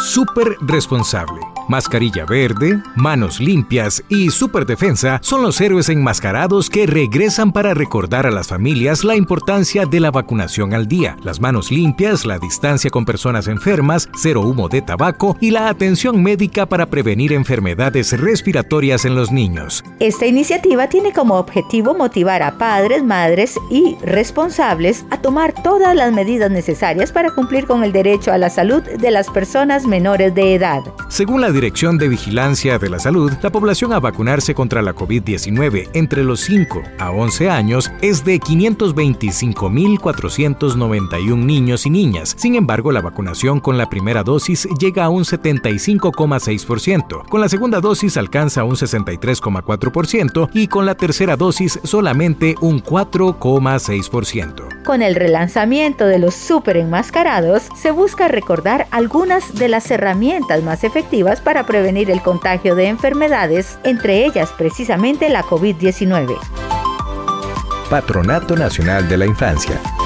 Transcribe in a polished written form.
Súper responsable. Mascarilla verde, manos limpias y Súper Defensa son los héroes enmascarados que regresan para recordar a las familias la importancia de la vacunación al día, las manos limpias, la distancia con personas enfermas, cero humo de tabaco y la atención médica para prevenir enfermedades respiratorias en los niños. Esta iniciativa tiene como objetivo motivar a padres, madres y responsables a tomar todas las medidas necesarias para cumplir con el derecho a la salud de las personas menores de edad. Según la Dirección de Vigilancia de la Salud, la población a vacunarse contra la COVID-19 entre los 5 a 11 años es de 525.491 niños y niñas. Sin embargo, la vacunación con la primera dosis llega a un 75,6%, con la segunda dosis alcanza un 63,4% y con la tercera dosis solamente un 4,6%. Con el relanzamiento de los súper enmascarados, se busca recordar algunas de las herramientas más efectivas para prevenir el contagio de enfermedades, entre ellas precisamente la COVID-19. Patronato Nacional de la Infancia.